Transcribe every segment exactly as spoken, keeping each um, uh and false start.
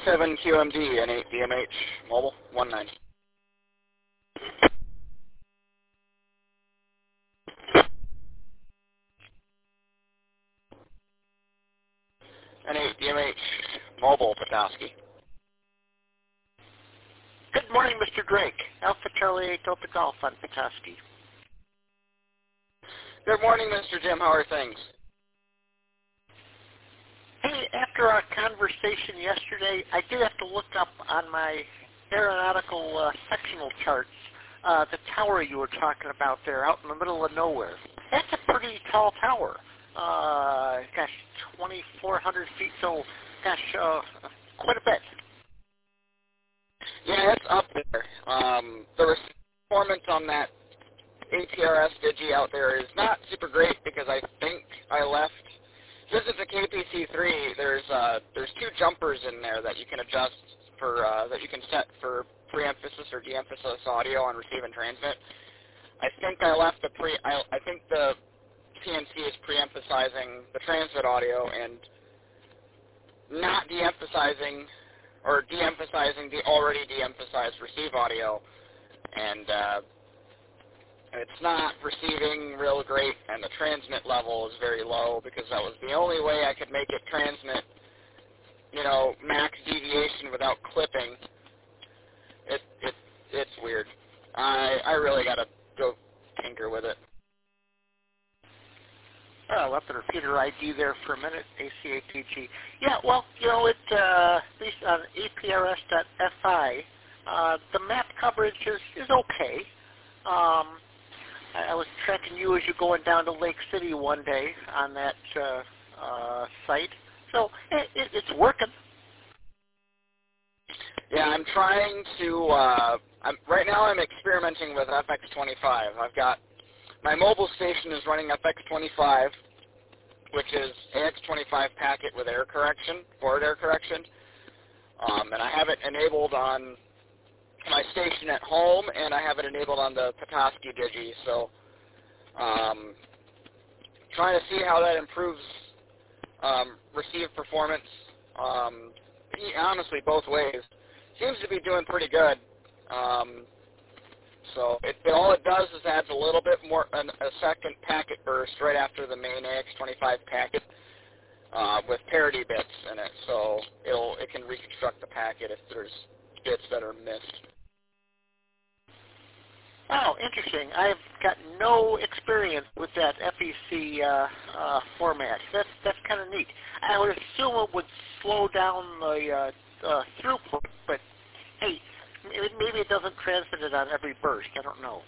seven Q M D, N eight D M H, mobile, one nine. N eight D M H, mobile, Petoskey. Good morning, Mister Drake. Alpha Charlie eight Delta Golf on Petoskey. Good morning, Mister Jim. How are things? Hey, after our conversation yesterday, I did have to look up on my aeronautical uh, sectional charts uh, the tower you were talking about there out in the middle of nowhere. That's a pretty tall tower. Uh, gosh, twenty-four hundred feet, so gosh, uh, quite a bit. Yeah, it's up there. Um, the performance on that A P R S Digi out there is not super great because I think I left. Since it's a K P C three, there's uh, there's two jumpers in there that you can adjust for uh, that you can set for pre-emphasis or de-emphasis audio on receive and transmit. I think I left the pre. I, I think the P N C is pre-emphasizing the transmit audio and not de-emphasizing or de-emphasizing the already de-emphasized receive audio, and uh, it's not receiving real great, and the transmit level is very low because that was the only way I could make it transmit, you know, max deviation without clipping. It it it's weird. I I really gotta go tinker with it. Oh, left the repeater I D there for a minute, A C A T G. Yeah, well, you know, it, uh, at least on A P R S dot F I, uh, the map coverage is, is okay. Um, I, I was tracking you as you're going down to Lake City one day on that uh, uh, site. So it, it, it's working. Yeah, I'm trying to, uh, I'm, right now I'm experimenting with F X twenty-five. I've got, my mobile station is running F X twenty-five, which is A X twenty-five packet with air correction, forward air correction. Um, and I have it enabled on my station at home, and I have it enabled on the Petoskey Digi. So um, trying to see how that improves um, receive performance. Um, honestly, both ways. Seems to be doing pretty good. Um, So it, it, all it does is adds a little bit more, an, a second packet burst right after the main A X twenty-five packet uh, with parity bits in it. So it'll it can reconstruct the packet if there's bits that are missed. Oh, interesting. I've got no experience with that F E C uh, uh, format. That's that's kind of neat. I would assume it would slow down the uh, uh, throughput, but hey, maybe it doesn't transmit it on every burst. I don't know.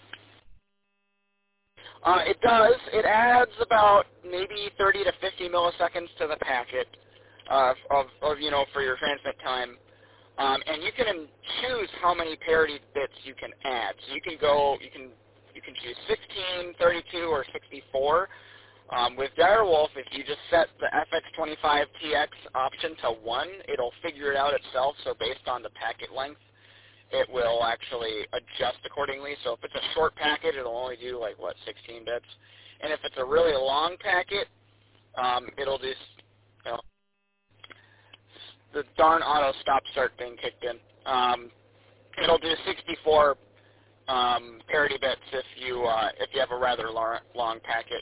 Uh, it does. It adds about maybe thirty to fifty milliseconds to the packet uh, of, of, you know, for your transmit time. Um, and you can choose how many parity bits you can add. So you can go, you can, you can choose sixteen, thirty-two, or sixty-four. Um, with Direwolf, if you just set the F X twenty-five T X option to one, it'll figure it out itself. So based on the packet length, it will actually adjust accordingly. So if it's a short packet, it'll only do like, what, sixteen bits. And if it's a really long packet, um, it'll do, you know, the darn auto stop start thing kicked in. Um, it'll do sixty-four um, parity bits if you uh, if you have a rather long, long packet.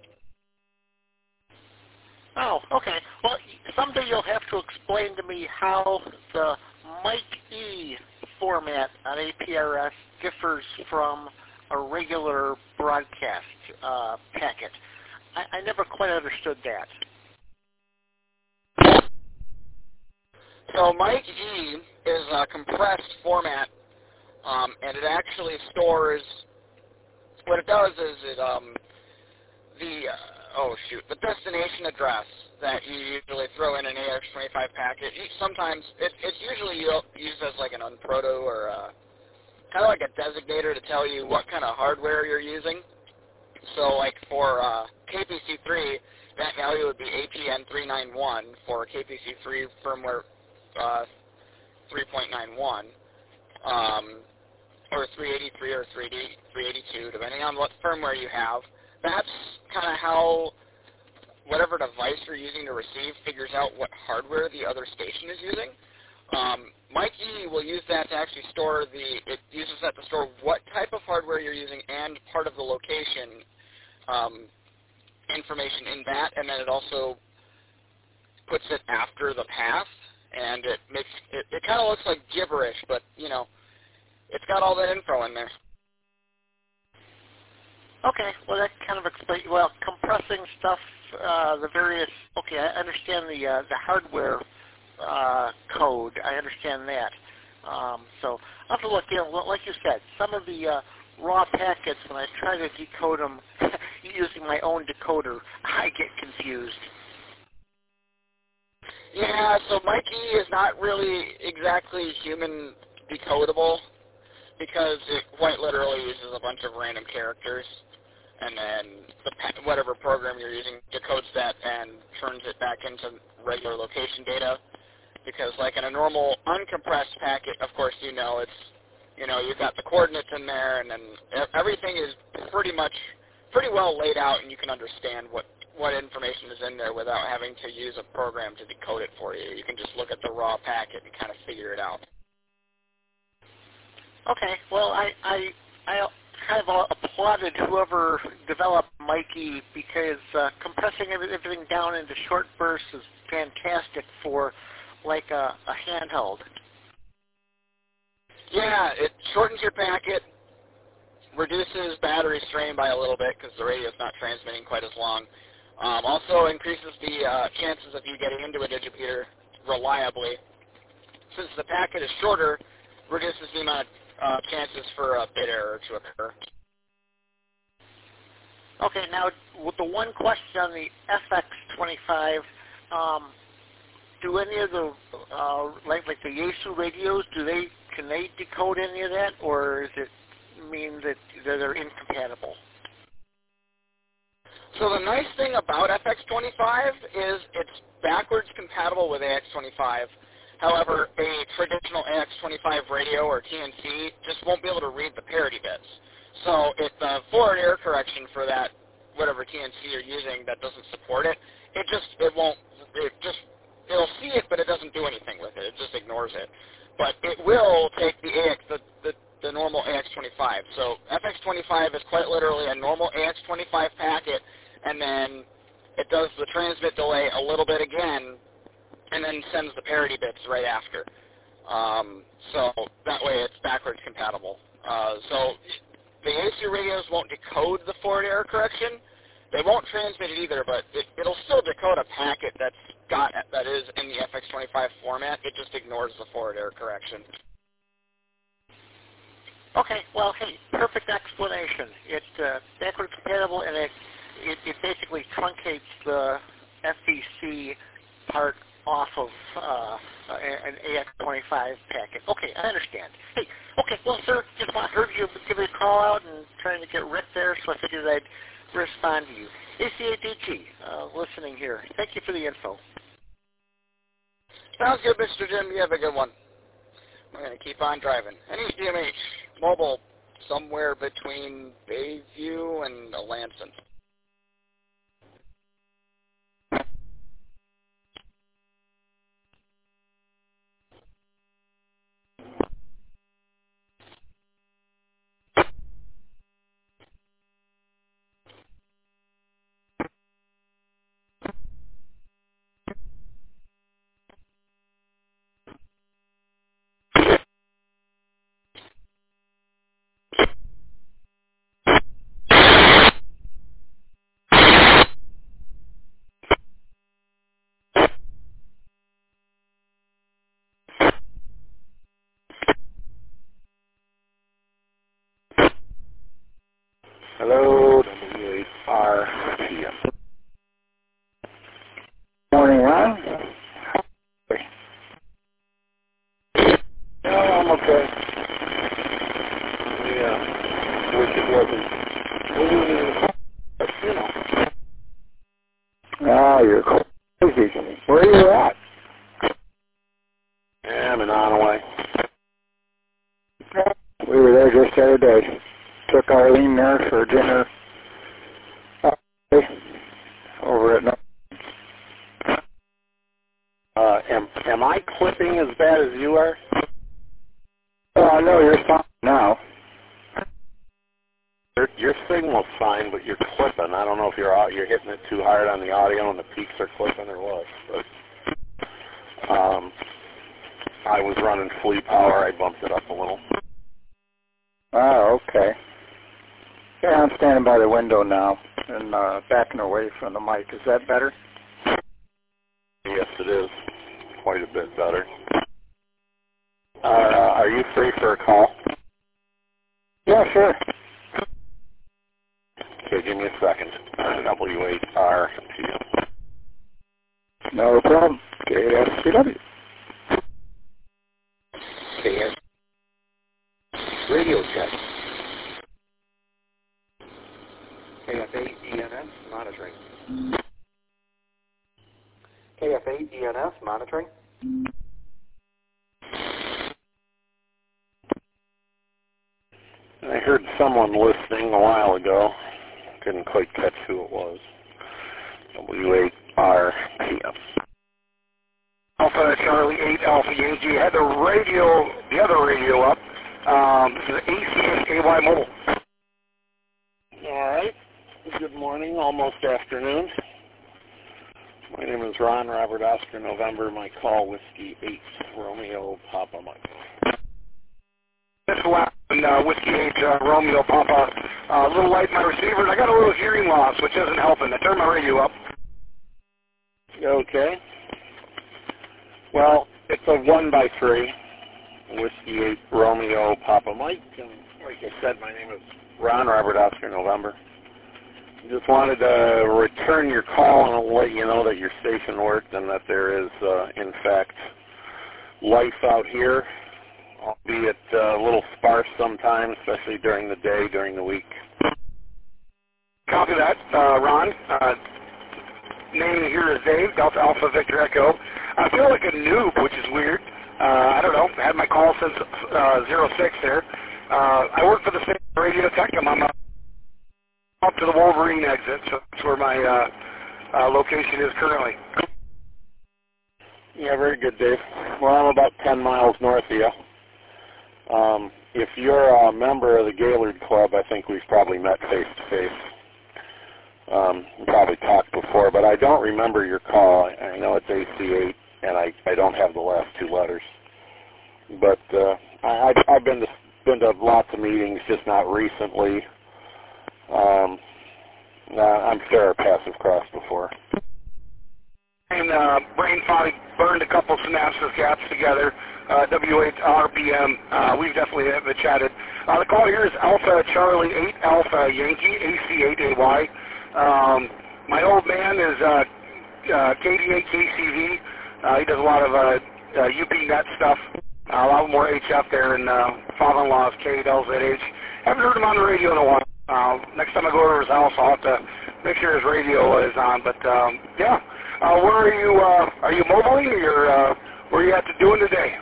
Oh, okay. Well, someday you'll have to explain to me how the Mike E format on A P R S differs from a regular broadcast uh, packet. I, I never quite understood that. So Mike E is a compressed format, um, and it actually stores, what it does is it, um, the, uh, oh shoot, the destination address that you usually throw in an A X twenty-five packet, sometimes, it, it's usually used as like an unproto or a, kind of like a designator to tell you what kind of hardware you're using. So like for uh, K P C three, that value would be A P N three ninety-one for K P C three firmware uh, three point nine one, um, or three eighty-three or three eighty-two, depending on what firmware you have. That's kind of how whatever device you're using to receive figures out what hardware the other station is using. Um, MikeE will use that to actually store the, it uses that to store what type of hardware you're using and part of the location um, information in that, and then it also puts it after the path, and it makes, it, it kind of looks like gibberish, but, you know, it's got all that info in there. Okay, well that kind of explains, well, compressing stuff, uh, the various, okay, I understand the, uh, the hardware uh, code, I understand that. Um, so I'll have to look, you know, like you said, some of the uh, raw packets, when I try to decode them using my own decoder, I get confused. Yeah, so MikeE is not really exactly human decodable because it quite literally uses a bunch of random characters, and then the, whatever program you're using decodes that and turns it back into regular location data. Because like in a normal uncompressed packet, of course, you know, it's, you know, you've got the coordinates in there, and then everything is pretty much, pretty well laid out, and you can understand what, what information is in there without having to use a program to decode it for you. You can just look at the raw packet and kind of figure it out. Okay, well, I, I, I kind of applauded whoever developed MikeE because uh, compressing everything down into short bursts is fantastic for like a, a handheld. Yeah, it shortens your packet, reduces battery strain by a little bit because the radio's not transmitting quite as long. Um, also increases the uh, chances of you getting into a digipeater reliably. Since the packet is shorter, reduces the amount of uh, chances for a bit error to occur. Okay, now with the one question on the F X twenty-five, um, do any of the uh, like like the Yaesu radios, do they can they decode any of that, or does it mean that they're incompatible? So the nice thing about F X twenty-five is it's backwards compatible with A X twenty-five. However, a traditional A X twenty-five radio or T N C just won't be able to read the parity bits. So if the forward error correction for that, whatever T N C you're using that doesn't support it, it just, it won't, it just, it'll see it, but it doesn't do anything with it. It just ignores it. But it will take the A X, the, the, the normal A X twenty-five. So F X twenty-five is quite literally a normal A X twenty-five packet, and then it does the transmit delay a little bit again, and then sends the parity bits right after. Um, so that way it's backwards compatible. Uh, so the Yaesu radios won't decode the forward error correction. They won't transmit it either, but it, it'll still decode a packet that's got that is in the F X twenty-five format. It just ignores the forward error correction. Okay, well, hey, perfect explanation. It's uh, backward compatible, and it, it it basically truncates the F E C part off of uh, an A X twenty-five packet. Okay, I understand. Hey, okay, well, sir, just want heard you give me a call out and trying to get Rick there, so I figured I'd respond to you. A C A T G, uh, listening here. Thank you for the info. Sounds good, Mister Jim. You have a good one. We're going to keep on driving. N H D M H, mobile, somewhere between Bayview and Alanson. Hello, W eight R P M. Morning, Ron. No, I'm okay. Yeah, wish it wasn't. You know. Ah, you're crazy. Where are you at? Yeah, I'm in Onaway. We were there just the other day. Took Arlene there for dinner over at. Uh, am am I clipping as bad as you are? Oh, no, you're fine now. Your, your signal's fine, but you're clipping. I don't know if you're out, you're hitting it too hard on the audio and the peaks are clipping or what. But um, I was running flea power. I bumped it up a little. Oh, okay. Yeah, I'm standing by the window now and uh, backing away from the mic. Is that better? Yes, it is. Quite a bit better. Uh, are you free for a call? Yeah, sure. Okay, give me a second. W eight R P M. No problem. K S C W. K S Radio check. K F A D N S monitoring. K F A D N S monitoring. I heard someone listening a while ago. Couldn't quite catch who it was. W eight R P M. Alpha Charlie eight Alpha Yankee. Had the radio, the other radio up. Um, this is A C S A Y Mobile. All right. Good morning, almost afternoon. My name is Ron Robert Oscar November. My call Whiskey eight Romeo Papa Mike. This is uh, Whiskey eight uh, Romeo Papa. Uh, a little light in my receiver, and I got a little hearing loss, which isn't helping. I turned my radio up. Okay. Well, it's a one by three. Whiskey eight Romeo Papa Mike. And like I said, my name is Ron Robert Oscar November. Just wanted to return your call and let you know that your station worked and that there is, uh, in fact, life out here, albeit uh, a little sparse sometimes, especially during the day, during the week. Copy that, uh, Ron. Uh, name here is Dave, Delta Alpha Victor Echo. I feel like a noob, which is weird. Uh, I don't know. I had my call since uh, zero six there. Uh, I work for the same radio tech. I'm on my up to the Wolverine exit, so that's where my uh, uh, location is currently. Yeah, very good, Dave. Well, I'm about ten miles north of you. Um, if you're a member of the Gaylord Club, I think we've probably met face-to-face. Um, probably talked before, but I don't remember your call. I, I know it's A C eight, and I, I don't have the last two letters. But uh, I, I've been to, been to lots of meetings, just not recently. Um, uh, I'm Sarah Passive Cross before. And uh, brain finally burned a couple synapses gaps together. Uh, W eight R P M. Uh, we've definitely have chatted. Uh, the call here is Alpha Charlie eight Alpha Yankee A C eight A Y. Um, my old man is uh, uh, K D eight K C V. Uh, he does a lot of uh, uh, U P net stuff. Uh, a lot more H F there, and uh, father-in-law is K L Z H. Haven't heard him on the radio in a while. Uh, next time I go over to his house, I'll have to make sure his radio is on. But um, yeah, uh, where are you? Uh, are you mobiling, or you're, uh, where are you at to doing today?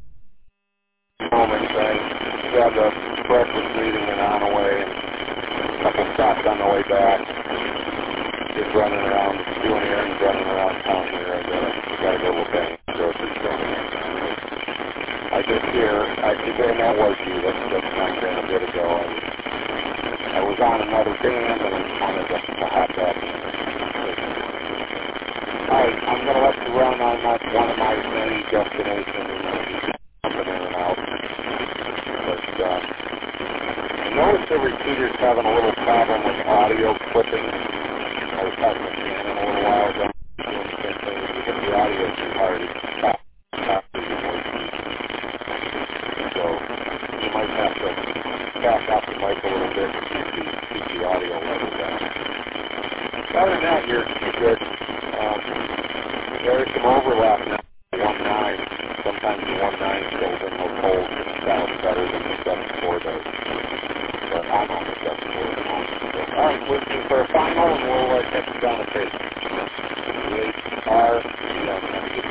Moments, I had a breakfast meeting and on the way, and a couple stops on the way back. Just running around, doing errands, running around town here. I gotta, gotta go look at the grocery store. I just hear, I think that was you. That's that's not a bit ago. I, I was on another band and I wanted to, to hop back. Alright, I'm going to let you run on that one of my many destinations and uh, jumping in and out. But uh, I noticed the repeater's having a little problem with audio clipping. I was talking to Shannon a little while ago. Doing the same thing. If you hit the audio too hard, it stops. stops your voice. So you might have to back off the mic a little bit and keep the, keep the audio level down. Other than that, you're, you're good. Um, there is some overlap now. one nine. Sometimes the one nine fills in those holes and it sounds better than the seven four does. But I'm on the seven four at the moment. So, all right, listening for a final, and we'll uh, catch you down the page. eight R P M.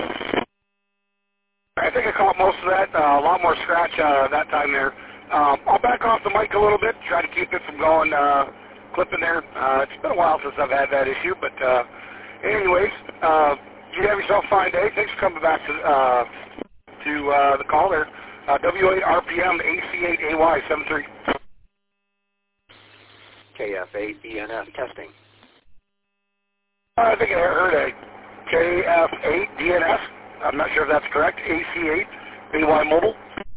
I think I caught most of that. Uh, a lot more scratch uh, that time there. Um, I'll back off the mic a little bit, try to keep it from going, uh, clipping there. Uh, it's been a while since I've had that issue, but uh, anyways, uh, you have yourself a fine day. Thanks for coming back to uh, to uh, the call there. Uh, W eight R P M A C eight A Y seven three. K F eight D N F testing. Uh, I think I heard a K F eight D N S. I'm not sure if that's correct. A C eight A Y mobile.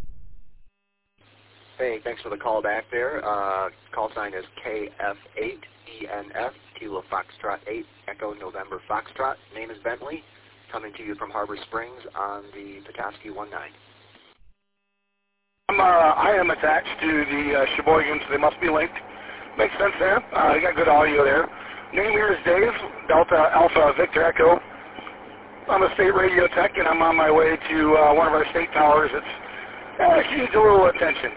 Hey, thanks for the call back there. Uh, call sign is K F eight D N F, Kilo Foxtrot eight, Echo November Foxtrot. Name is Bentley, coming to you from Harbor Springs on the Petoskey one nine. I'm, uh, I am attached to the uh, Sheboygan, so they must be linked. Makes sense there. Uh, you got good audio there. Name here is Dave, Delta Alpha Victor Echo. I'm a state radio tech, and I'm on my way to uh, one of our state towers. It's uh, needs a little attention.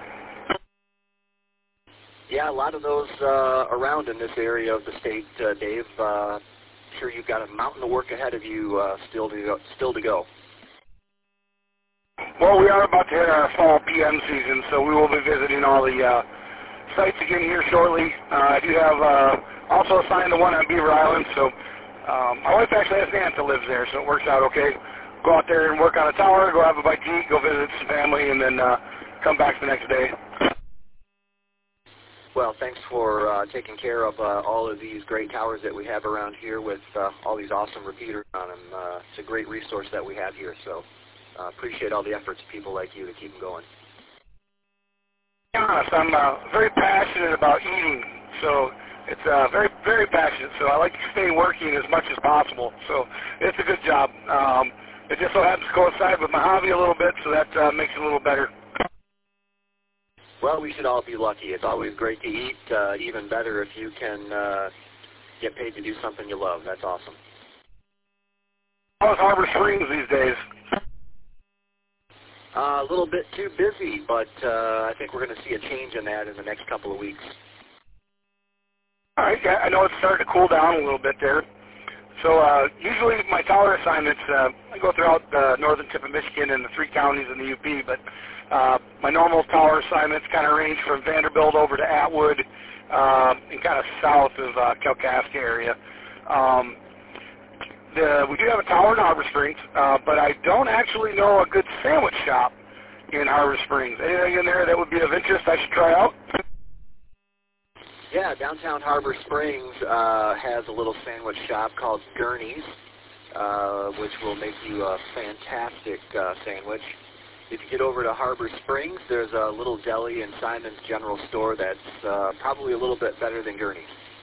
Yeah, a lot of those uh, around in this area of the state, uh, Dave. Uh, sure, you've got a mountain of work ahead of you uh, still to go, still to go. Well, we are about to hit our fall P M season, so we will be visiting all the uh, sites again here shortly. Uh, I do have uh, also assigned the one on Beaver Island, so um, my wife actually has an aunt that lives there, so it works out okay. Go out there and work on a tower, go have a bite to eat, go visit some family, and then uh, come back the next day. Well, thanks for uh, taking care of uh, all of these great towers that we have around here with uh, all these awesome repeaters on them. Uh, it's a great resource that we have here, so uh, appreciate all the efforts of people like you to keep them going. To be honest, I'm uh, very passionate about eating, so it's uh, very, very passionate, so I like to stay working as much as possible, so it's a good job. Um, it just so happens to coincide with my hobby a little bit, so that uh, makes it a little better. Well, we should all be lucky. It's always great to eat, uh, even better if you can uh, get paid to do something you love. That's awesome. How's Harbor Springs these days? Uh, a little bit too busy, but uh, I think we're going to see a change in that in the next couple of weeks. All right, yeah, I know it's starting to cool down a little bit there. So uh, usually my tower assignments, uh, I go throughout the northern tip of Michigan and the three counties in the U P, but uh, my normal tower assignments kind of range from Vanderbilt over to Atwood uh, and kind of south of uh, Kalkaska area. Um, the, we do have a tower in Harbor Springs, uh, but I don't actually know a good sandwich shop in Harbor Springs. Anything in there that would be of interest I should try out? Yeah, downtown Harbor Springs uh, has a little sandwich shop called Gurney's, uh, which will make you a fantastic uh, sandwich. If you get over to Harbor Springs, there's a little deli in Simon's General Store that's uh, probably a little bit better than Gurney's.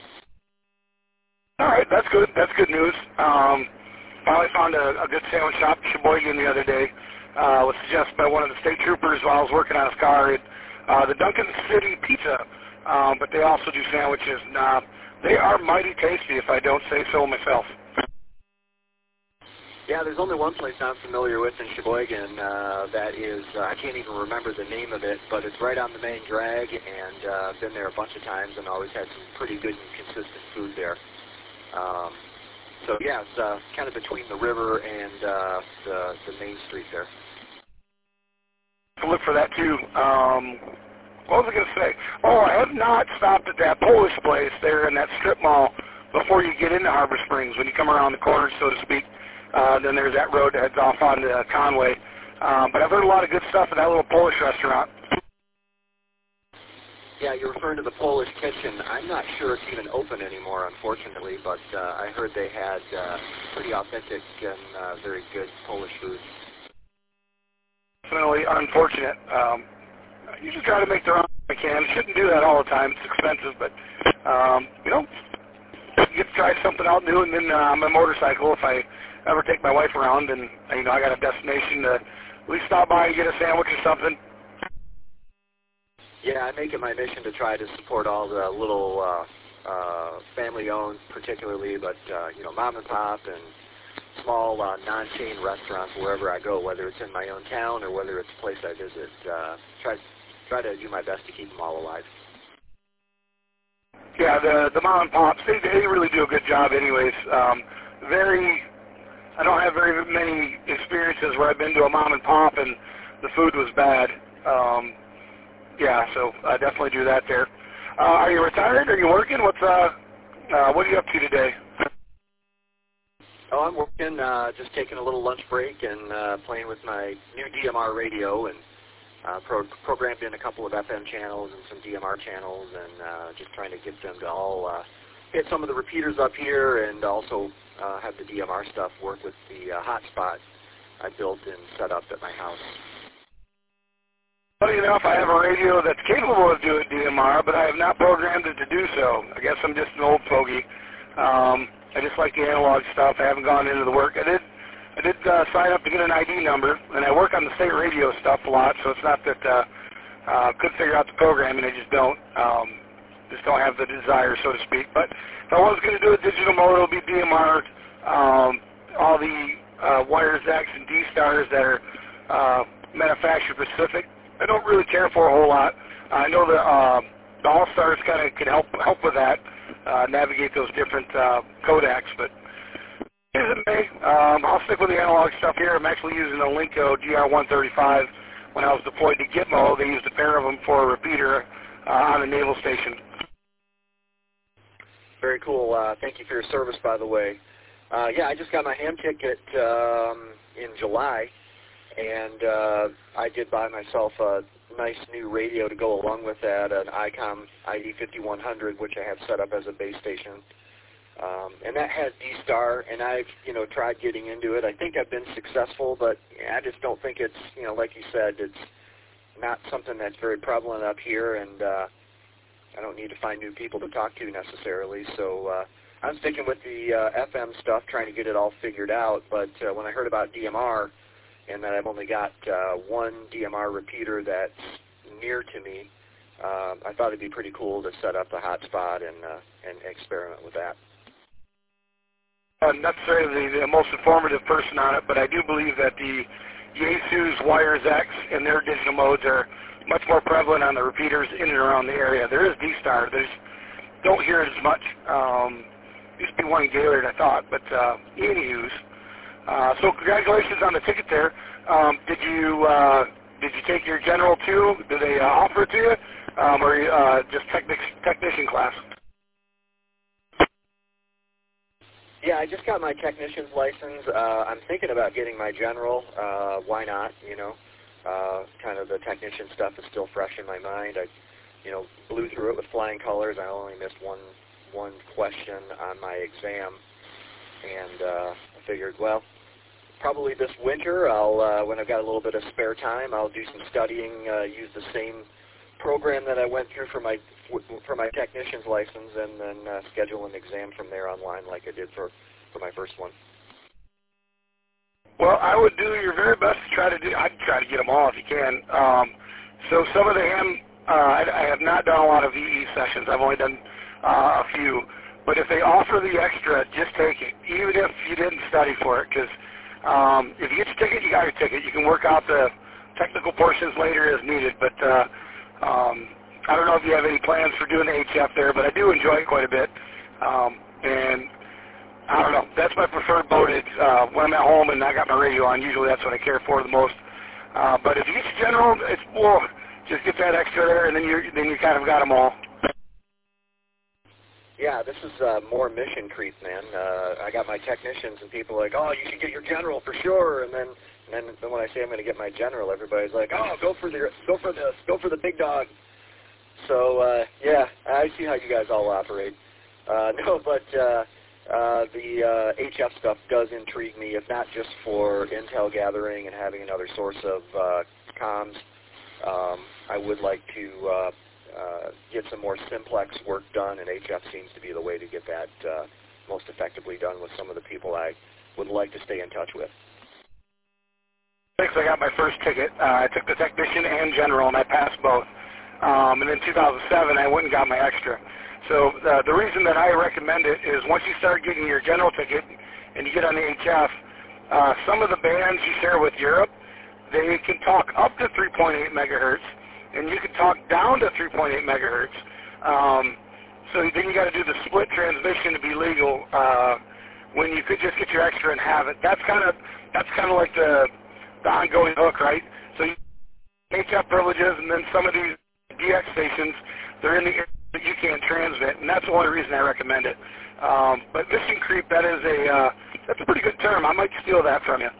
All right, that's good. That's good news. Um, finally found a, a good sandwich shop in Sheboygan the other day. Uh, was suggested by one of the state troopers while I was working on his car. It, uh, the Duncan City Pizza. Um, but they also do sandwiches, and uh, they are mighty tasty, if I don't say so myself. Yeah, there's only one place I'm familiar with in Sheboygan. Uh, that is, uh, I can't even remember the name of it, but it's right on the main drag, and uh, I've been there a bunch of times and always had some pretty good and consistent food there. Um, so yeah, it's uh, kind of between the river and uh, the, the main street there. I'll look for that too. Um, What was I going to say? Oh, I have not stopped at that Polish place there in that strip mall before you get into Harbor Springs. When you come around the corner, so to speak, uh, then there's that road that heads off onto uh, Conway. Um, but I've heard a lot of good stuff at that little Polish restaurant. Yeah, you're referring to the Polish Kitchen. I'm not sure it's even open anymore, unfortunately, but uh, I heard they had uh, pretty authentic and uh, very good Polish food. Definitely unfortunate. Um, You just try to make their own if you can. You shouldn't do that all the time. It's expensive, but, um, you know, you get to try something out new, and then uh, on my motorcycle, if I ever take my wife around and, you know, I got a destination to at least stop by and get a sandwich or something. Yeah, I make it my mission to try to support all the little uh, uh, family-owned, particularly, but, uh, you know, mom and pop and small uh, non-chain restaurants wherever I go, whether it's in my own town or whether it's a place I visit. Uh, try try to do my best to keep them all alive. Yeah, the the mom and pops, they they really do a good job, anyways. Um, very, I don't have very many experiences where I've been to a mom and pop and the food was bad. Um, yeah, so I definitely do that there. Uh, are you retired? Are you working? What's uh, uh what are you up to today? Oh, I'm working, uh, just taking a little lunch break and uh, playing with my new D M R radio and uh, pro programmed in a couple of F M channels and some D M R channels and uh, just trying to get them to all uh, hit some of the repeaters up here and also uh, have the D M R stuff work with the uh, hotspot I built and set up at my house. Funny enough, I have a radio that's capable of doing D M R, but I have not programmed it to do so. I guess I'm just an old fogey. Um, I just like the analog stuff. I haven't gone into the work. I did I did uh, sign up to get an I D number, and I work on the state radio stuff a lot, so it's not that uh, uh, could figure out the programming. I just don't. Um, just don't have the desire, so to speak. But if I was going to do a digital mode, it'll be D M R. Um, all the uh, wires X and D stars that are uh, manufacturer specific. I don't really care for a whole lot. I know the, uh, the All-Stars kind of can help help with that, uh, navigate those different uh, codecs, but as it may, um, I'll stick with the analog stuff here. I'm actually using a Linko G R one thirty-five. When I was deployed to Gitmo, they used a pair of them for a repeater uh, on a naval station. Very cool. Uh, thank you for your service, by the way. Uh, yeah, I just got my ham ticket um, in July. And uh, I did buy myself a nice new radio to go along with that, an ICOM I D fifty-one hundred, which I have set up as a base station. Um, and that has D-Star, and I've, you know, tried getting into it. I think I've been successful, but I just don't think it's, you know, like you said, it's not something that's very prevalent up here, and uh, I don't need to find new people to talk to necessarily. So uh, I'm sticking with the uh, F M stuff, trying to get it all figured out. But uh, when I heard about D M R, and that I've only got uh, one D M R repeater that's near to me, uh, I thought it'd be pretty cool to set up a hotspot and uh, and experiment with that. I'm not necessarily the, the most informative person on it, but I do believe that the Yaesu's Wires X and their digital modes are much more prevalent on the repeaters in and around the area. There is D-Star. There's don't hear it as much. Um, used to be one in Gaylord, I thought, but uh, anywho's. Uh, so congratulations on the ticket there. Um, did you uh, did you take your general too? Did they uh, offer it to you, um, or uh, just technic technician class? Yeah, I just got my technician's license. Uh, I'm thinking about getting my general. Uh, why not? You know, uh, kind of the technician stuff is still fresh in my mind. I, you know, blew through it with flying colors. I only missed one one question on my exam, and uh, I figured, well, probably this winter, I'll uh, when I've got a little bit of spare time, I'll do some studying, uh, use the same program that I went through for my for my technician's license, and then uh, schedule an exam from there online like I did for, for my first one. Well, I would do your very best to try to do. I'd try to get them all if you can. Um, so some of the ham, uh, I, I have not done a lot of V E sessions. I've only done uh, a few. But if they offer the extra, just take it, even if you didn't study for it, because um, if you get your ticket, you got your ticket. You can work out the technical portions later as needed. But uh, um, I don't know if you have any plans for doing the H F there, but I do enjoy it quite a bit. Um, and I don't know, that's my preferred boat. It's, uh, when I'm at home and I got my radio on, usually that's what I care for the most. Uh, but if you get your general, it's, well, just get that extra there, and then you then you kind of got them all. Yeah, this is uh, more mission creep, man. Uh, I got my technicians, and people are like, oh, you should get your general for sure. And then, and then, then when I say I'm going to get my general, everybody's like, oh, go for the go for this, go for the big dog. So uh, yeah, I see how you guys all operate. Uh, no, but uh, uh, the uh, H F stuff does intrigue me, if not just for intel gathering and having another source of uh, comms. Um, I would like to uh, uh, get some more simplex work done, and H F seems to be the way to get that uh, most effectively done with some of the people I would like to stay in touch with. Thanks. I got my first ticket. Uh, I took the technician and general, and I passed both. Um, and in two thousand seven, I went and got my extra. So uh, the reason that I recommend it is once you start getting your general ticket and you get on the H F, uh, some of the bands you share with Europe, they can talk up to three point eight megahertz, and you can talk down to three point eight megahertz. Um, so then you got to do the split transmission to be legal uh, when you could just get your extra and have it. That's kind of that's kind of like the, the ongoing hook, right? So you H F privileges, and then some of these D X stations, they're in the area that you can't transmit, and that's the only reason I recommend it. Um, but mission creep, that is a uh, That's a pretty good term. I might steal that from you.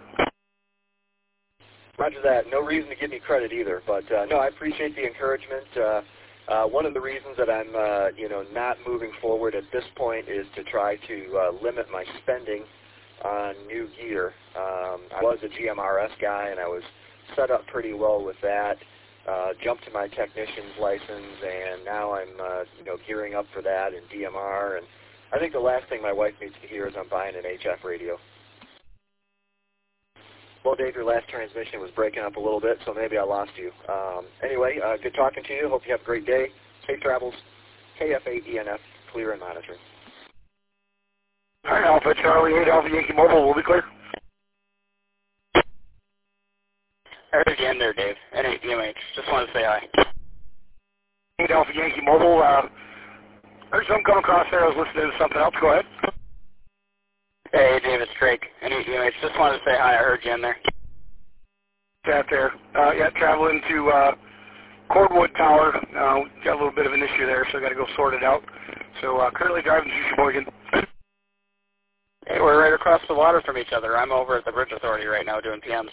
Roger that. No reason to give me credit either, but uh, no, I appreciate the encouragement. Uh, uh, one of the reasons that I'm, uh, you know, not moving forward at this point is to try to uh, limit my spending on new gear. Um, I was a G M R S guy, and I was set up pretty well with that. Uh, jumped to my technician's license, and now I'm, uh, you know, gearing up for that in D M R. And I think the last thing my wife needs to hear is I'm buying an H F radio. Well, Dave, your last transmission was breaking up a little bit, so maybe I lost you. Um, anyway, uh, good talking to you. Hope you have a great day. Safe travels. K F eight E N F, clear and monitoring. All right, Alpha Charlie eight, Alpha Yankee Mobile, we'll be clear. I heard you in there, Dave. N eight D M H. Just wanted to say hi. eight Alpha Yankee Mobile. Uh, heard something come across there. I was listening to something else. Go ahead. Hey, Dave, it's Drake. N eight D M H. Just wanted to say hi. I heard you in there. Out there. Uh, yeah, traveling to uh, Cordwood Tower. Uh, got a little bit of an issue there, so I got to go sort it out. So uh, currently driving to Sheboygan. Hey, we're right across the water from each other. I'm over at the Bridge Authority right now doing P Ms.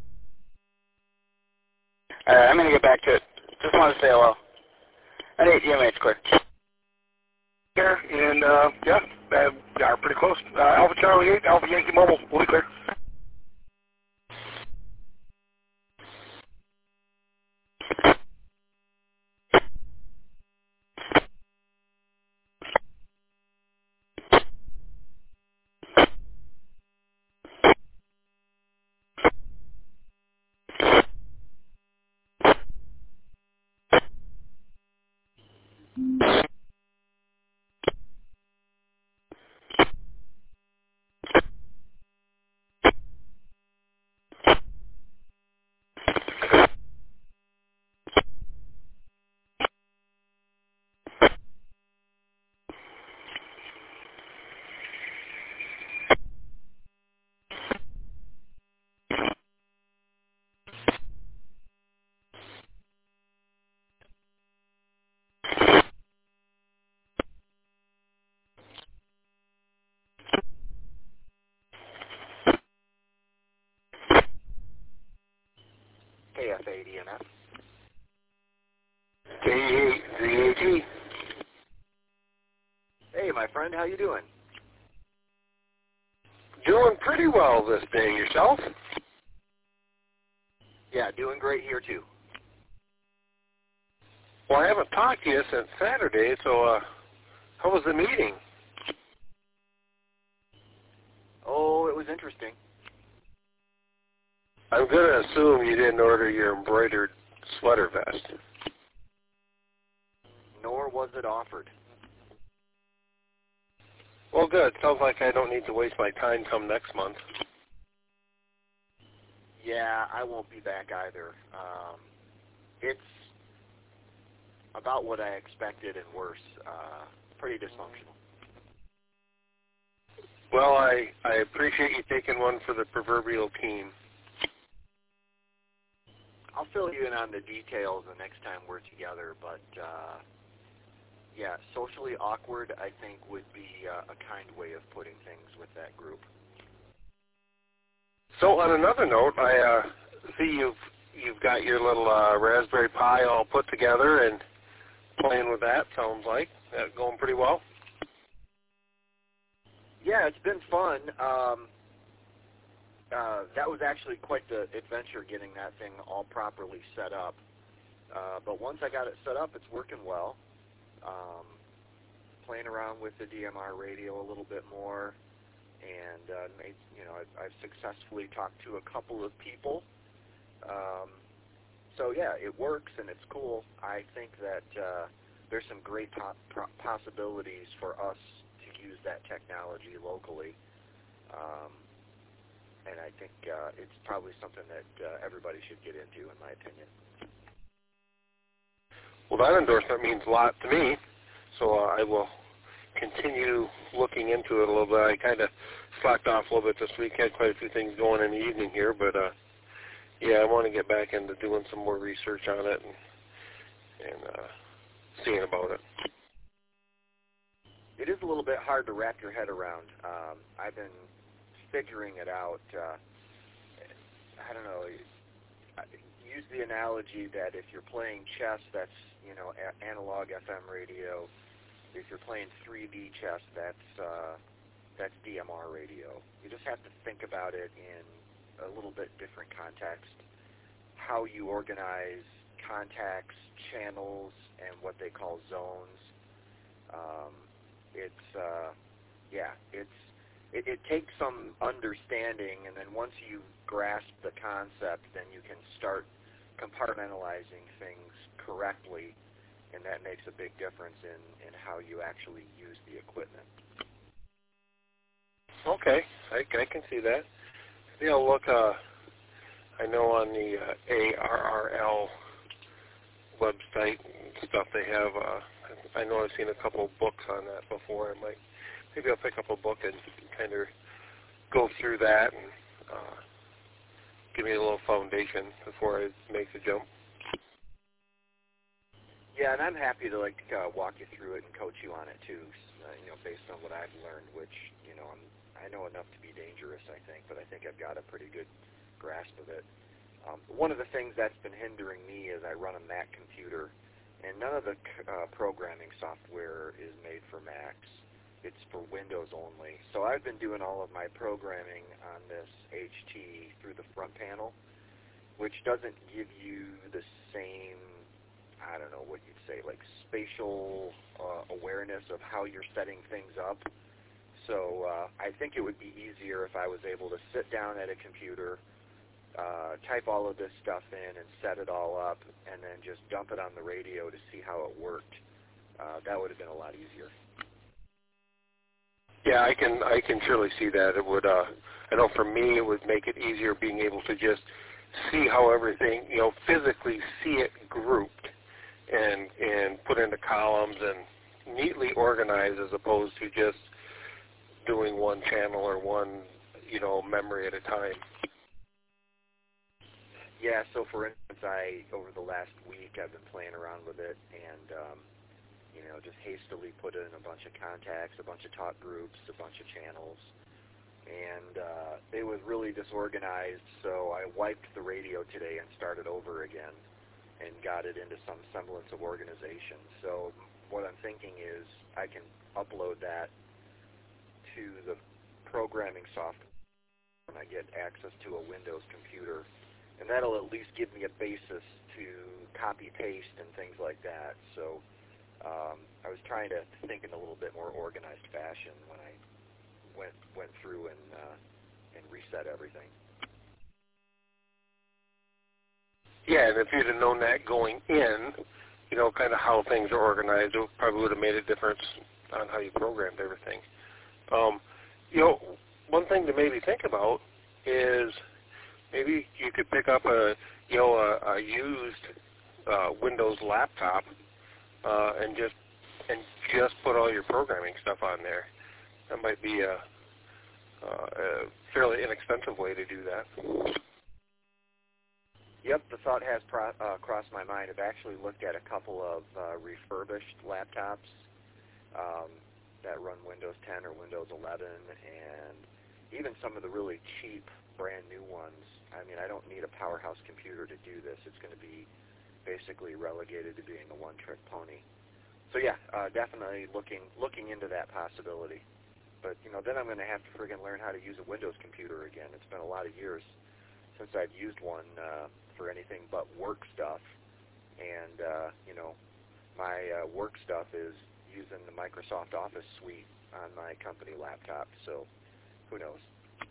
All right, I'm going to get back to it. Just wanted to say hello. N eight D M H, clear. There, and uh, yeah, uh, we are pretty close. Uh, Alpha Charlie eight, Alpha Yankee Mobile, we'll be clear. K F eight E N F. K eight Z A T. Hey, my friend, how you doing? Doing pretty well this day. Yourself? Yeah, doing great here too. Well, I haven't talked to you since Saturday, so uh, how was the meeting? Oh, it was interesting. I'm going to assume you didn't order your embroidered sweater vest. Nor was it offered. Well, good. Sounds like I don't need to waste my time come next month. Yeah, I won't be back either. Um, it's about what I expected and worse. Uh, pretty dysfunctional. Well, I, I appreciate you taking one for the proverbial team. I'll fill you in on the details the next time we're together, but uh, yeah, socially awkward, I think, would be uh, a kind way of putting things with that group. So on another note, I uh, see you've you've got your little uh, Raspberry Pi all put together and playing with that. Sounds like uh, going pretty well. Yeah, it's been fun. Um, uh, that was actually quite the adventure getting that thing all properly set up. Uh, but once I got it set up, it's working well. Um, playing around with the D M R radio a little bit more, and uh, made, you know, I've, I've successfully talked to a couple of people. Um, so yeah, it works and it's cool. I think that uh, there's some great po- pro- possibilities for us to use that technology locally. Um, and I think uh, it's probably something that uh, everybody should get into, in my opinion. Well, that endorsement means a lot to me, so uh, I will continue looking into it a little bit. I kind of slacked off a little bit this week. Had quite a few things going in the evening here, but uh, yeah, I want to get back into doing some more research on it and, and uh, seeing about it. It is a little bit hard to wrap your head around. Um, I've been figuring it out. Uh, I don't know. Use the analogy that if you're playing chess, that's, you know, a- analog F M radio. If you're playing three D chess, that's uh, that's D M R radio. You just have to think about it in a little bit different context. How you organize contacts, channels, and what they call zones. Um, it's uh, yeah, it's it, it takes some understanding, and then once you grasp the concept, then you can start compartmentalizing things correctly, and that makes a big difference in, in how you actually use the equipment. Okay, I, I can see that. You know, look, uh, I know on the uh, A R R L website and stuff they have, uh, I know I've seen a couple of books on that before. I might, maybe I'll pick up a book and kind of go through that and uh, give me a little foundation before I make the jump. Yeah, and I'm happy to like uh, walk you through it and coach you on it too. Uh, you know, based on what I've learned, which you know I'm, I know enough to be dangerous, I think, but I think I've got a pretty good grasp of it. Um, one of the things that's been hindering me is I run a Mac computer, and none of the uh, programming software is made for Macs. It's for Windows only. So I've been doing all of my programming on this H T through the front panel, which doesn't give you the same, I don't know what you'd say, like spatial uh, awareness of how you're setting things up. So uh, I think it would be easier if I was able to sit down at a computer, uh, type all of this stuff in and set it all up, and then just dump it on the radio to see how it worked. Uh, that would have been a lot easier. Yeah, I can I can surely see that. It would, uh, I know for me it would make it easier being able to just see how everything, you know, physically see it grouped and and put into columns and neatly organized as opposed to just doing one channel or one, you know, memory at a time. Yeah, so for instance, I, over the last week, I've been playing around with it and, um, you know, just hastily put in a bunch of contacts, a bunch of talk groups, a bunch of channels, and uh, it was really disorganized, so I wiped the radio today and started over again and got it into some semblance of organization. So what I'm thinking is I can upload that to the programming software when I get access to a Windows computer, and that'll at least give me a basis to copy-paste and things like that. So um, I was trying to think in a little bit more organized fashion when I went went through and uh, and reset everything. Yeah, and if you'd have known that going in, you know, kind of how things are organized, it probably would have made a difference on how you programmed everything. Um, you know, one thing to maybe think about is maybe you could pick up a, you know, a, a used uh, Windows laptop uh, and just and just put all your programming stuff on there. That might be a, uh, a fairly inexpensive way to do that. Yep, the thought has pro- uh, crossed my mind. I've actually looked at a couple of uh, refurbished laptops um, that run Windows ten or Windows eleven, and even some of the really cheap, brand new ones. I mean, I don't need a powerhouse computer to do this. It's going to be basically relegated to being a one-trick pony. So yeah, uh, definitely looking looking into that possibility. But you know, then I'm going to have to friggin' learn how to use a Windows computer again. It's been a lot of years since I've used one uh, for anything but work stuff. And uh, you know, my uh, work stuff is using the Microsoft Office suite on my company laptop. So who knows?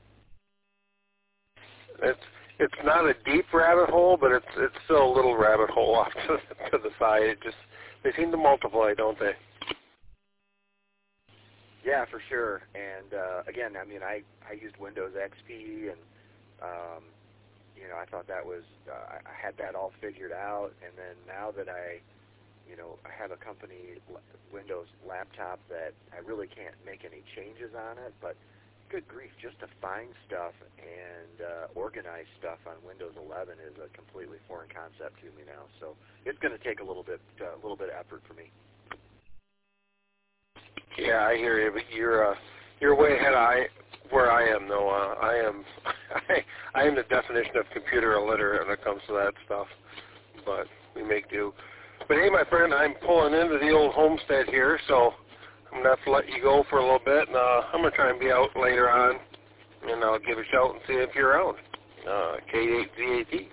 It's it's not a deep rabbit hole, but it's it's still a little rabbit hole off to, to the side. It just they seem to multiply, don't they? Yeah, for sure. And uh, again, I mean, I I used Windows X P, and um, you know, I thought that was uh, I had that all figured out. And then now that I, you know, I have a company Windows laptop that I really can't make any changes on it, but good grief, just to find stuff and uh, organize stuff on Windows eleven is a completely foreign concept to me now. So it's going to take a little bit, uh, a little bit of effort for me. Yeah, I hear you, but you're uh, you're way ahead of I where I am, though. Uh, I am I, I am the definition of computer illiterate when it comes to that stuff, but we make do. But hey, my friend, I'm pulling into the old homestead here, so I'm going to have to let you go for a little bit, and uh, I'm going to try and be out later on, and I'll give a shout and see if you're around. Uh, K eight Z A T.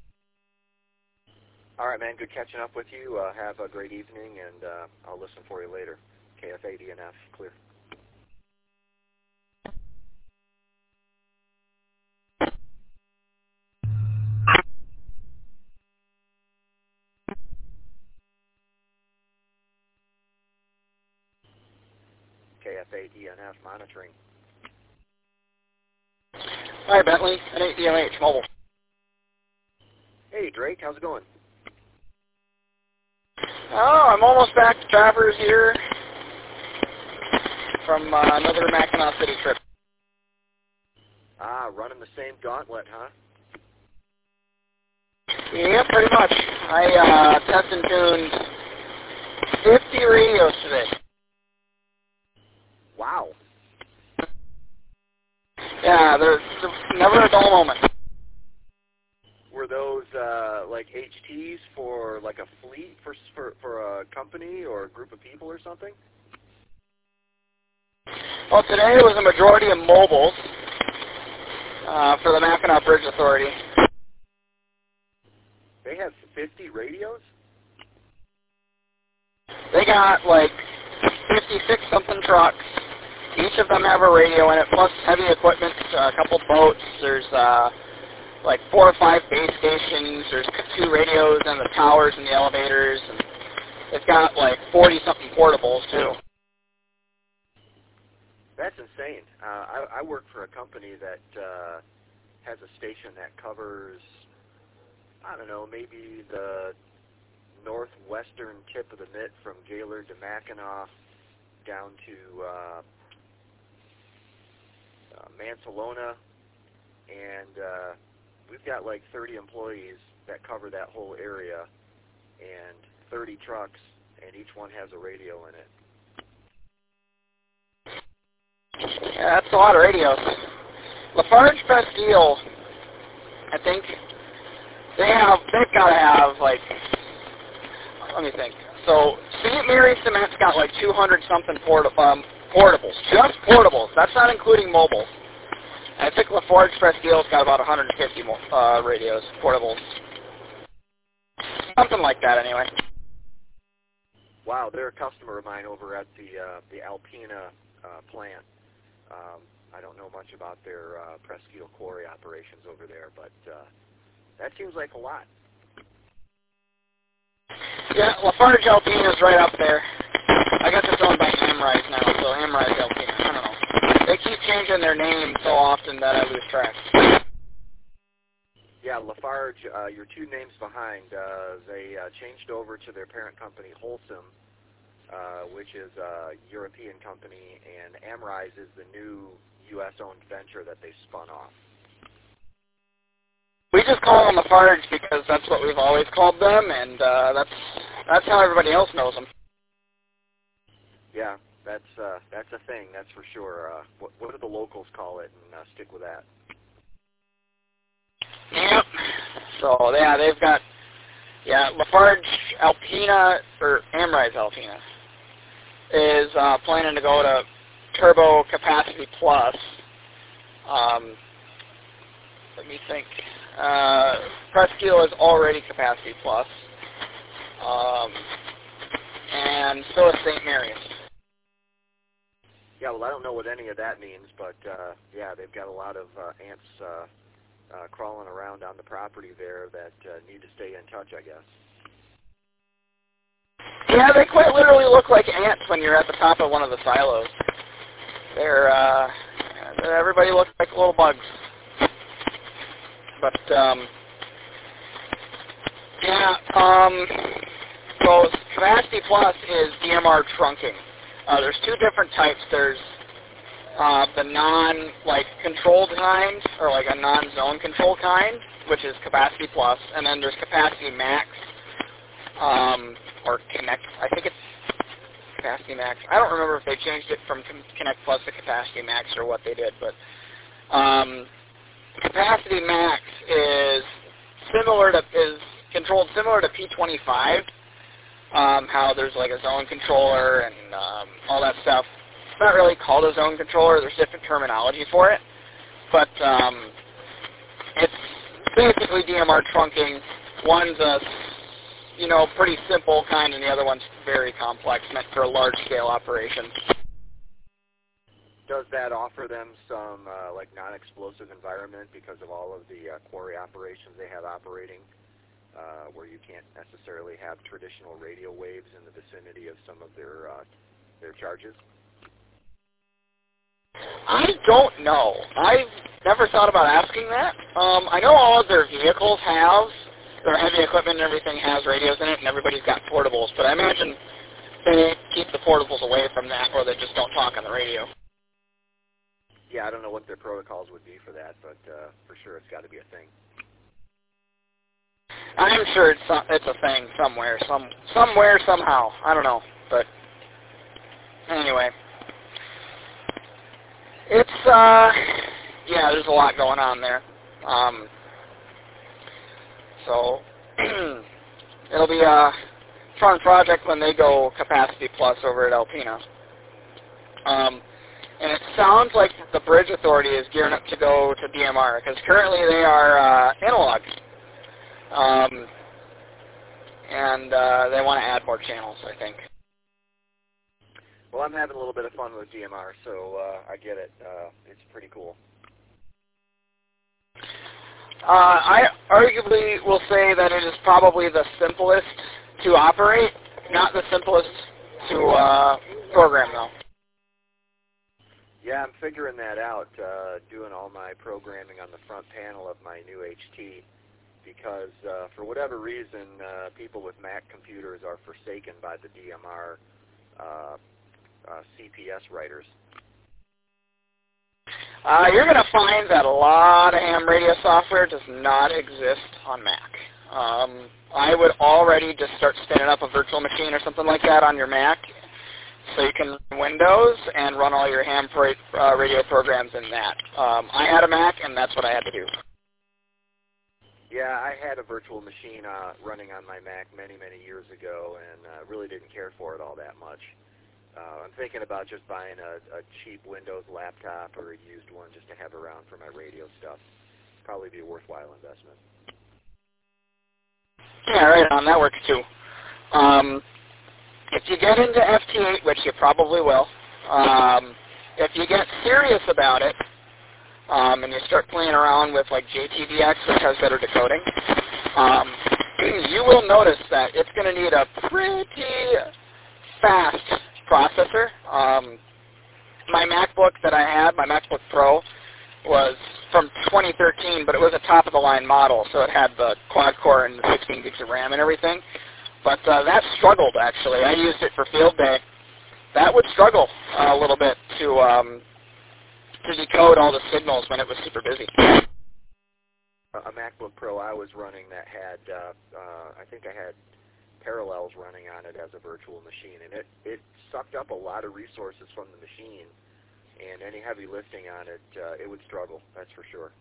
All right, man, good catching up with you. Uh, have a great evening, and uh, I'll listen for you later. K F A D N F, clear. K F A D N F monitoring. Hi, Bentley, N eight D M H mobile. Hey, Drake, how's it going? Oh, I'm almost back to Travers here from uh, another Mackinac City trip. Ah, running the same gauntlet, huh? Yeah, pretty much. I uh, tested and tuned fifty radios today. Wow. Yeah, there's, there's never a dull moment. Were those uh, like H Ts for like a fleet for, for for a company or a group of people or something? Well, today was a majority of mobiles uh, for the Mackinac Bridge Authority. They have fifty radios? They got like fifty-six something trucks. Each of them have a radio in it, plus heavy equipment, uh, a couple boats. There's uh, like four or five base stations. There's two radios and the towers and the elevators. And they've got like forty something portables too. That's insane. Uh, I, I work for a company that uh, has a station that covers, I don't know, maybe the northwestern tip of the mitt from Gaylord to Mackinac down to uh, uh, Mansalona, and uh, we've got like thirty employees that cover that whole area and thirty trucks, and each one has a radio in it. Yeah, that's a lot of radios. Lafarge Bastille, I think they have, they've got to have like, let me think. So Saint Mary Cement's got like two hundred something port, um, portables, just portables. That's not including mobile. And I think Lafarge Bastille's got about one hundred fifty uh, radios, portables. Something like that anyway. Wow, they're a customer of mine over at the uh, the Alpena uh, plant. Um, I don't know much about their uh, Presqu'île quarry operations over there, but uh, that seems like a lot. Yeah, Lafarge Alpena is right up there. I guess it's owned by Amrise now, so Amrise Alpena. I don't know. They keep changing their name so often that I lose track. Yeah, Lafarge, uh, you're two names behind. Uh, they uh, changed over to their parent company, Holcim, uh, which is a European company, and Amrise is the new U S-owned venture that they spun off. We just call them Lafarge because that's what we've always called them, and uh, that's that's how everybody else knows them. Yeah, that's uh, that's a thing, that's for sure. Uh, what, what do the locals call it, and uh, stick with that? Yep. So yeah, they've got yeah Lafarge Alpena or Amrise Alpena is uh, planning to go to Turbo Capacity Plus. Um, let me think. Uh, Presqu'île is already Capacity Plus, um, and so is Saint Mary's. Yeah, well, I don't know what any of that means, but uh, yeah, they've got a lot of uh, ants uh, uh, crawling around on the property there that uh, need to stay in touch, I guess. Yeah, they quite literally look like ants when you're at the top of one of the silos. They're, uh, everybody looks like little bugs. But, um, yeah, um, so Capacity Plus is D M R trunking. Uh, there's two different types. There's uh, the non, like, controlled kind, or like a non-zone control kind, which is Capacity Plus, and then there's Capacity Max, um, or Connect, I think it's Capacity Capacity Max. I don't remember if they changed it from Connect Plus to Capacity Max or what they did, but um, Capacity Max is similar to is controlled similar to P twenty-five. Um, how there's like a zone controller and um, all that stuff. It's not really called a zone controller. There's different terminology for it, but um, it's basically D M R trunking. One's a you know pretty simple kind, and the other one's very complex, meant for a large-scale operation. Does that offer them some uh, like non-explosive environment because of all of the uh, quarry operations they have operating, uh, where you can't necessarily have traditional radio waves in the vicinity of some of their uh, their charges? I don't know. I've never thought about asking that. Um, I know all of their vehicles have, their heavy equipment and everything has radios in it, and everybody's got portables, but I imagine they keep the portables away from that, or they just don't talk on the radio. Yeah, I don't know what their protocols would be for that, but uh, for sure it's got to be a thing. I'm sure it's some, it's a thing somewhere, some somewhere, somehow. I don't know, but anyway. It's, uh, yeah, there's a lot going on there. Um, so, it'll be a fun project when they go Capacity Plus over at Alpena. Um, and it sounds like the Bridge Authority is gearing up to go to D M R, because currently they are uh, analog. Um, and uh, they want to add more channels, I think. Well, I'm having a little bit of fun with D M R, so uh, I get it. Uh, it's pretty cool. Uh, I arguably will say that it is probably the simplest to operate, not the simplest to uh, program, though. Yeah, I'm figuring that out, uh, doing all my programming on the front panel of my new H T, because uh, for whatever reason, uh, people with Mac computers are forsaken by the D M R uh, uh, C P S writers. Uh, you're going to find that a lot of ham radio software does not exist on Mac. Um, I would already just start spinning up a virtual machine or something like that on your Mac, so you can run Windows and run all your ham pro- uh, radio programs in that. Um, I had a Mac, and that's what I had to do. Yeah, I had a virtual machine uh, running on my Mac many, many years ago, and uh, really didn't care for it all that much. Uh, I'm thinking about just buying a, a cheap Windows laptop or a used one just to have around for my radio stuff. Probably be a worthwhile investment. Yeah, right on. That works too. Um, if you get into F T eight, which you probably will, um, if you get serious about it, um, and you start playing around with like J T D X, which has better decoding, um, you will notice that it's going to need a pretty fast processor. Um, my MacBook that I had, my MacBook Pro, was from twenty thirteen, but it was a top-of-the-line model, so it had the quad-core and the sixteen gigs of RAM and everything. But uh, that struggled, actually. I used it for field day. That would struggle uh, a little bit to um, to decode all the signals when it was super busy. A MacBook Pro I was running that had, uh, uh, I think I had Parallels running on it as a virtual machine, and it, it sucked up a lot of resources from the machine, and any heavy lifting on it, uh, it would struggle, that's for sure.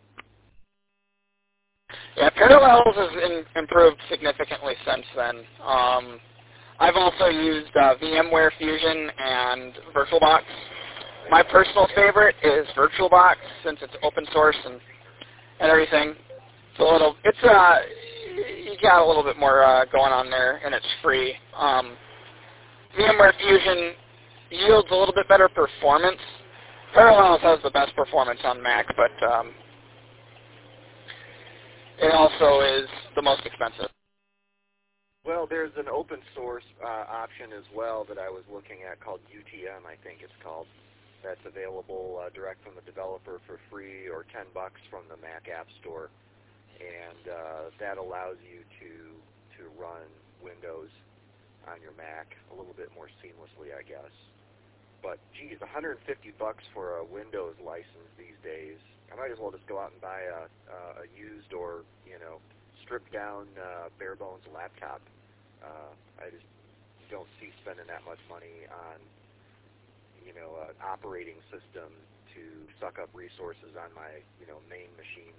Yeah, Parallels has in, improved significantly since then. Um, I've also used uh, VMware Fusion and VirtualBox. My personal favorite is VirtualBox, since it's open source and, and everything. It's a little, it's uh, you got a little bit more uh, going on there, and it's free. Um, VMware Fusion yields a little bit better performance. Parallels has the best performance on Mac, but um, it also is the most expensive. Well, there's an open source uh, option as well that I was looking at called U T M, I think it's called. That's available uh, direct from the developer for free or ten bucks from the Mac App Store. And uh, that allows you to to run Windows on your Mac a little bit more seamlessly, I guess. But geez, one hundred fifty bucks for a Windows license these days. I might as well just go out and buy a, a used or you know stripped down uh, bare bones laptop. Uh, I just don't see spending that much money on, you know, an operating system to suck up resources on my, you know, main machine.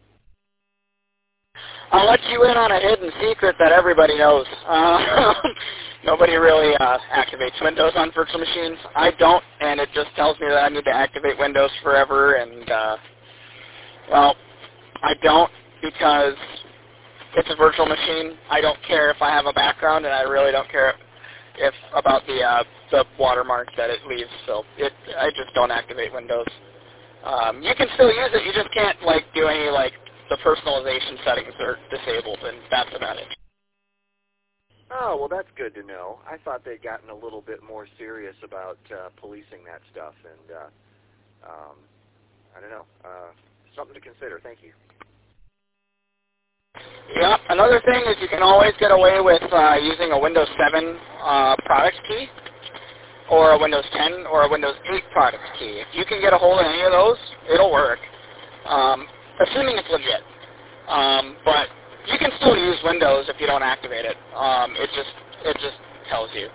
I'll let you in on a hidden secret that everybody knows. Uh, nobody really uh, activates Windows on virtual machines. I don't, and it just tells me that I need to activate Windows forever, and, uh, well, I don't because it's a virtual machine. I don't care if I have a background, and I really don't care if about the uh, the watermark that it leaves, so it, I just don't activate Windows. Um, you can still use it, you just can't, like, do any, like, the personalization settings are disabled, and that's about it. Oh, well, that's good to know. I thought they'd gotten a little bit more serious about uh, policing that stuff, and uh, um, I don't know, uh, something to consider. Thank you. Yeah, another thing is you can always get away with uh, using a Windows seven uh, product key, or a Windows ten, or a Windows eight product key. If you can get a hold of any of those, it'll work. Um, assuming it's legit. Um, but you can still use Windows if you don't activate it. Um, it just it just tells you.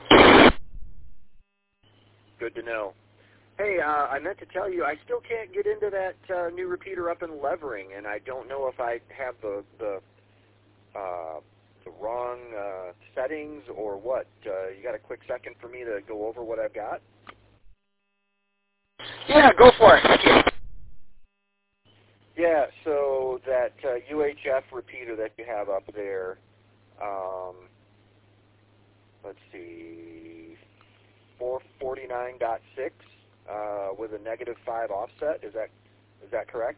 Good to know. Hey, uh, I meant to tell you, I still can't get into that uh, new repeater up in Levering, and I don't know if I have the the, uh, the wrong uh, settings or what. Uh, you got a quick second for me to go over what I've got? Yeah, go for it. Thank you. Yeah, so that uh, U H F repeater that you have up there, um, let's see, four forty-nine point six uh, with a negative five offset. Is that is that correct?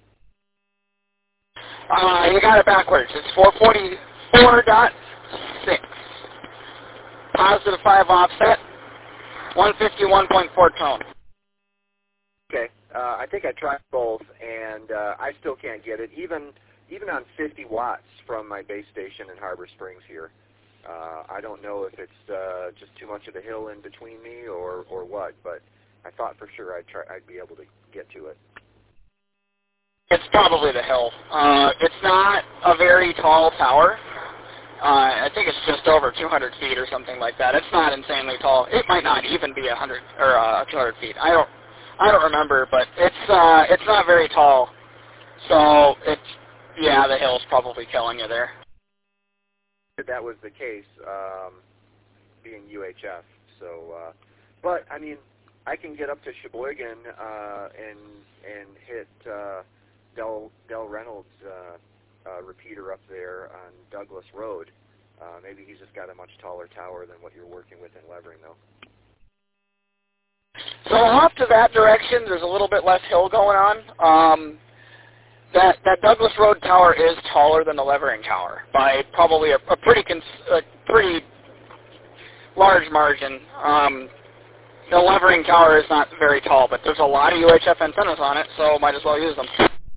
Uh, you got it backwards. It's four forty-four point six. Positive five offset, one fifty-one point four tone. Okay. Uh, I think I tried both, and uh, I still can't get it, even even on fifty watts from my base station in Harbor Springs here. Uh, I don't know if it's uh, just too much of a hill in between me or, or what, but I thought for sure I'd try I'd be able to get to it. It's probably the hill. Uh, it's not a very tall tower. Uh, I think it's just over two hundred feet or something like that. It's not insanely tall. It might not even be one hundred or uh, two hundred feet. I don't. I don't remember, but it's uh, it's not very tall, so it's yeah, the hill's probably killing you there. That was the case, um, being U H F. So, uh, but I mean, I can get up to Sheboygan uh, and and hit uh, Del Del Reynolds' uh, uh, repeater up there on Douglas Road. Uh, maybe he's just got a much taller tower than what you're working with in Levering, though. So off to that direction, there's a little bit less hill going on. Um, that that Douglas Road tower is taller than the Levering tower by probably a, a pretty cons a pretty large margin. Um, the Levering tower is not very tall, but there's a lot of U H F antennas on it, so might as well use them.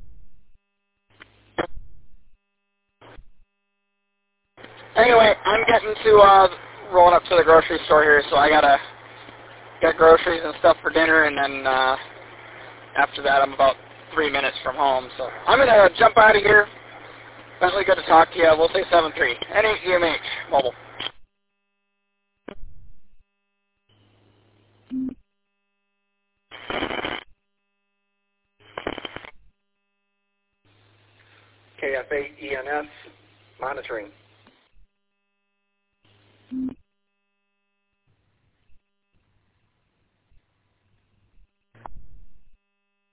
Anyway, I'm getting to uh, rolling up to the grocery store here, so I gotta get groceries and stuff for dinner, and then uh, after that I'm about three minutes from home. So I'm going to jump out of here. Bentley, good to talk to you. We'll say seven three. N eight U M H, mobile. K F eight E N S monitoring.